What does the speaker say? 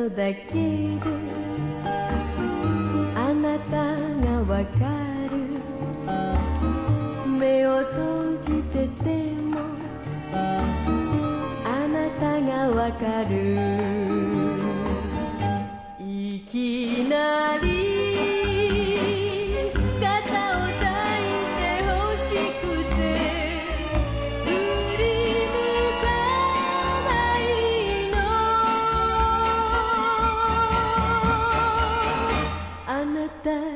だけであなたがわかる。目を閉じててもあなたがわかる。いきなり肩を抱いてほしくて振り向かないの。あなた